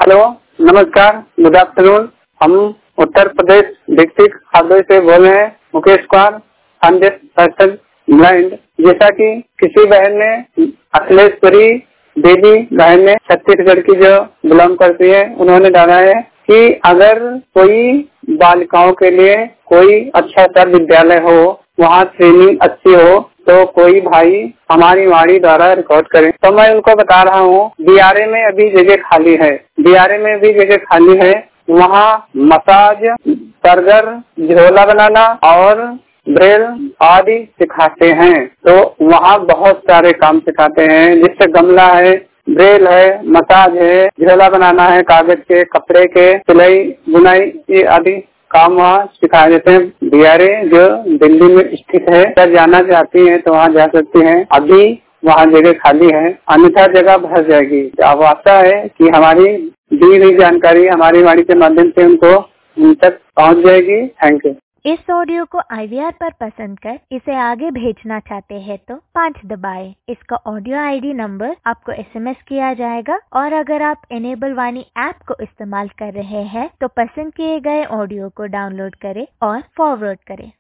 Hello, नमस्कार, good afternoon. हम Uttar Pradesh district Hardoi से बोल रहे हैं। मुकेश कुमार, 100% ब्लाइंड। जैसा कि किसी बहन ने, अखिलेश्वरी देवी बहन ने, छत्तीसगढ़ की जो बिलोंग करती है, उन्होंने डाला है कि अगर कोई बालिकाओं के लिए कोई अच्छा सा विद्यालय हो, वहाँ ट्रेनिंग अच्छी हो, तो कोई भाई हमारी वाणी द्वारा रिकॉर्ड करें। तो मैं उनको बता रहा हूँ, बीआरए में अभी जगह खाली है, बीआरए में भी जगह खाली है। वहाँ मसाज, बर्गर, झोला बनाना और ब्रेल आदि सिखाते हैं। तो वहाँ बहुत सारे काम सिखाते हैं, जिससे गमला है, ब्रेल है, मसाज है, झोला बनाना है, कागज के, कपड़े के, सिलाई बुनाई ये आदि काम वहाँ सिखाए देते हैं। बीआरए जो दिल्ली में स्थित है, अगर जाना चाहती हैं तो वहाँ जा सकती हैं। अभी वहाँ जगह खाली है, अन्यथा जगह भर जाएगी। अब आशा है कि हमारी दी हुई जानकारी हमारी वाणी के माध्यम से उनको उन तक पहुँच जाएगी। Thank you. इस ऑडियो को IVR पर पसंद कर इसे आगे भेजना चाहते हैं तो 5 दबाएं। इसका ऑडियो ID नंबर आपको SMS किया जाएगा और अगर आप एनेबल वाणी ऐप को इस्तेमाल कर रहे हैं तो पसंद किए गए ऑडियो को डाउनलोड करें और फॉरवर्ड करें।